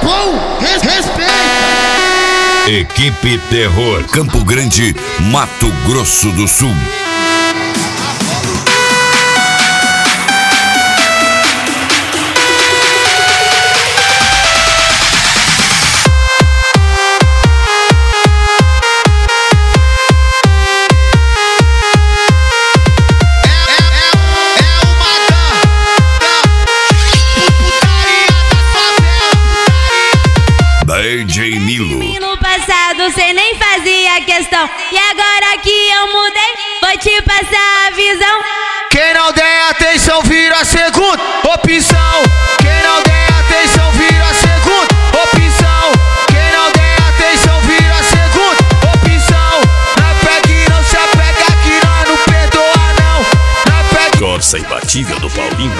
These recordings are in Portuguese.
bom, respeita. Equipe Terror, Campo Grande, Mato Grosso do Sul. DJ Milo. No passado cê nem fazia questão, e agora que eu mudei, vou te passar a visão. Quem não der atenção vira a segunda opção. Quem não der atenção vira a segunda opção. Quem não der atenção vira a segunda opção. Não pega e não se apega que nós não perdoa não. Não pega. Corsa imbatível do Paulinho.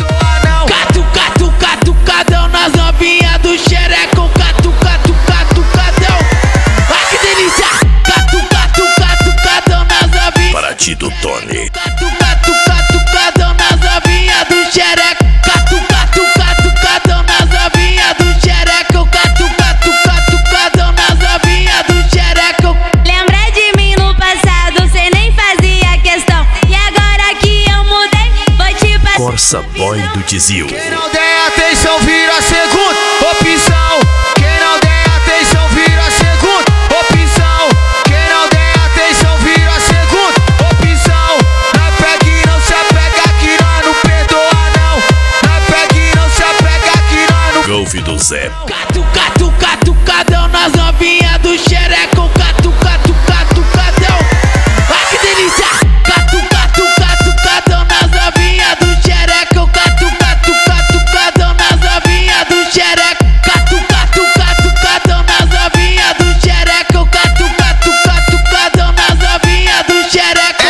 Catu, catu, catu, cadão nas novinhas do xereco. Catu, catu, catu, cadão. Ai que delícia. Catu, catu, catu, cadão nas novinhas. Para ti do Tony. Catu, catu, catu, cadão nas novinhas do xereco. Catu, catu, catu, cadão nas novinhas do xereco. Catu, catu, catu, cadão nas novinhas do xereco. Lembra de mim no passado, cê nem fazia questão, e agora que eu mudei, vou te passar. Corsa Boy do Tizil. Quem não der atenção vira a segunda opção. Quem não der atenção vira a segunda opção. Quem não der atenção vira a segunda opção. Não pega e não se apega que nós não perdoa não. Não pega e não se apega que nós não. Golf do Zé. Catu, catu, catu, cadão nas novinhas do xereco. Catu, catu, catu, cadão. Ai que delícia. Catu, catu, catu, cadão nas novinhas do xereco. Catu, catu, catu, cadão nas novinhas do xereco. Catu, catu, catu, cadão nas novinhas do xereco. Catu, catu, catu, cadão nas novinhas do xereco.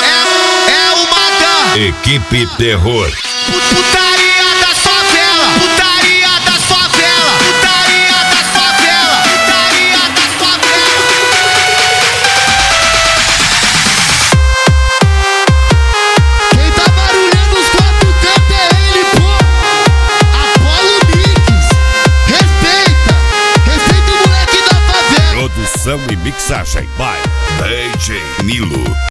É uma dan. Equipe Terror. Putaria das favela. Putaria das favela. Putaria das favela. Putaria das favela. Quem tá barulhando os quatro cantos é ele, pô. Apolo Mix. Respeita o moleque da favela. Produção e mixagem by DJ Milo.